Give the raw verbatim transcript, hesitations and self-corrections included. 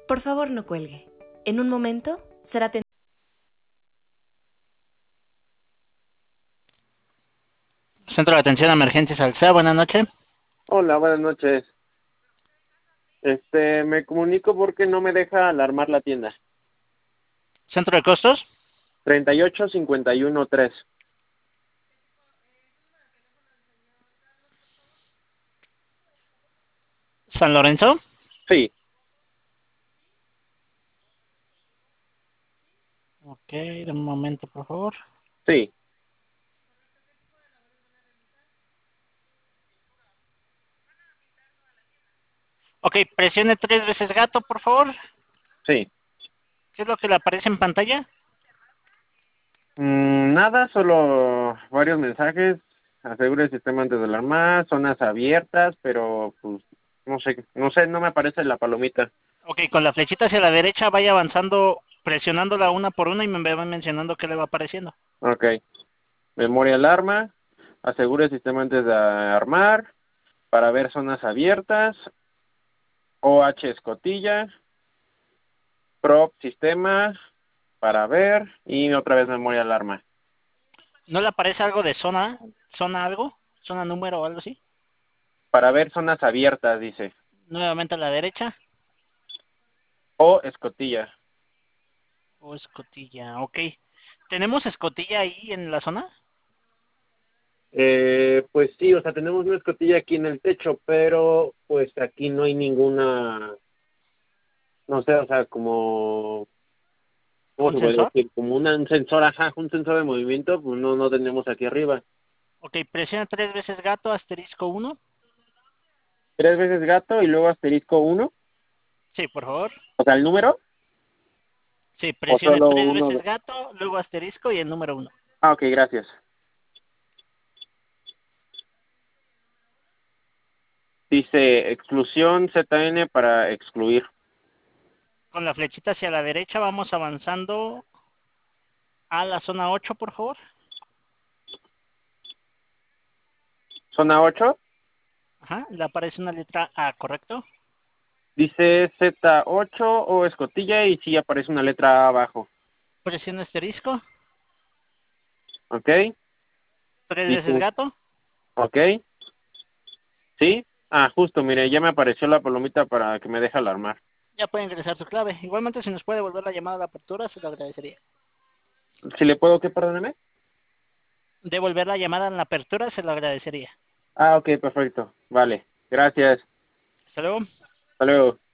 Por favor, no cuelgue. En un momento será atendido. Centro de Atención a Emergencias Alsea, buenas noches. Hola, buenas noches. Este, me comunico porque no me deja alarmar la tienda. Centro de Costos, treinta y ocho cincuenta y uno tres. San Lorenzo. Sí, Ok, de un momento, por favor. sí. Ok, presione tres veces gato, por favor. Sí. ¿Qué es lo que le aparece en pantalla? Mm, nada, solo varios mensajes. Asegure el sistema antes de alarmar, zonas abiertas, pero pues no sé, no sé, no me aparece la palomita. Ok, con la flechita hacia la derecha vaya avanzando, presionándola una por una y me va mencionando qué le va apareciendo. Ok. Memoria alarma, asegure el sistema antes de armar, para ver zonas abiertas, O H escotilla, prop sistema, para ver, y otra vez memoria alarma. ¿No le aparece algo de zona? ¿Zona algo? ¿Zona número o algo así? Para ver zonas abiertas, dice. Nuevamente a la derecha. O escotilla. O escotilla, ok. ¿Tenemos escotilla ahí en la zona? Eh, pues sí, o sea, tenemos una escotilla aquí en el techo, pero pues aquí no hay ninguna, no sé, o sea, como, ¿cómo ¿Un se puede sensor? decir? Como una, un sensor, ajá, un sensor de movimiento, pues no, no tenemos aquí arriba. Ok, presiona tres veces gato, asterisco uno. Tres veces gato y luego asterisco uno, Sí, por favor. o sea, el número, Sí, o presione solo tres uno. veces de- gato, luego asterisco y el número uno. Ah, ok, gracias. Dice exclusión Z N para excluir. Con la flechita hacia la derecha vamos avanzando a la zona ocho, por favor. Zona ocho, Ajá, le aparece una letra A, ¿correcto? dice Z ocho o escotilla y sí aparece una letra A abajo. Presiona asterisco, Ok, tres veces dice, gato. ok, sí. Ah, justo, mire, ya me apareció la palomita para que me deje alarmar. Ya puede ingresar su clave. Igualmente, si nos puede volver la llamada a la apertura, se lo agradecería. Si le puedo, ¿qué, perdóneme? Devolver la llamada en la apertura, se lo agradecería. Ah, ok, perfecto. Vale, gracias. Hasta luego. Hasta luego.